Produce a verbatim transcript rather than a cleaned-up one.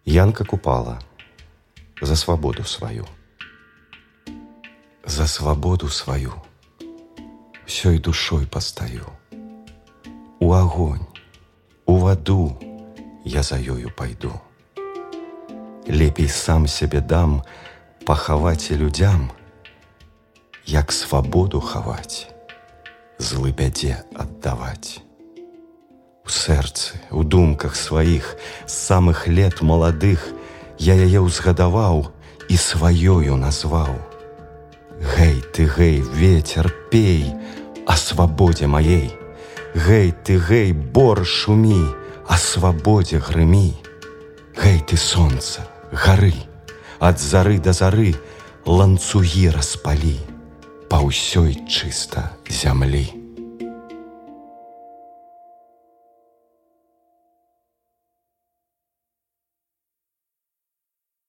Янка Купала за свободу свою. За свободу свою всёй душой постою. У огонь, у воду я за ёю пойду. Лепей сам себе дам пахаваць і людям, як свободу хаваць, злы бядзе аддаваць. У сэрцы, у думках сваіх, з самых лет маладых я яе ўзгадаваў і сваёю назваў. Гэй ты, гэй, ветер, пей о свободе моей. Гэй ты, гэй, бор, шумі, о свободе грымі. Гэй ты, солнце, гары, ад зары да зары ланцугі распалі па ўсёй чыста зямлі.